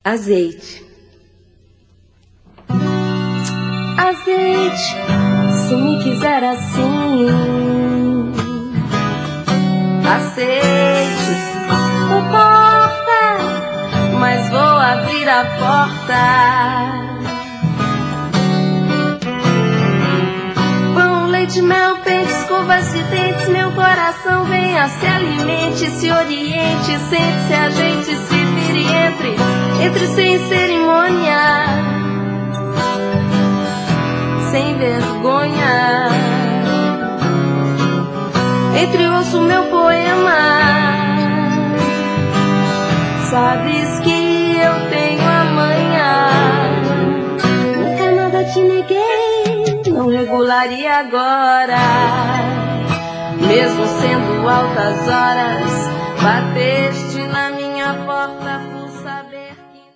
Azeite. Azeite, se me quiser assim, aceite, não importa, mas vou abrir a porta. Pão, leite, mel, pente, escovas de dentes, meu coração venha, se alimente, se oriente, sente-se, ajeite, se vire, entre sem cerimônia, sem vergonha. Entre ouço meu poema, sabes que eu tenho a manha. Nunca nada te neguei, não regularia agora, mesmo sendo altas horas, bater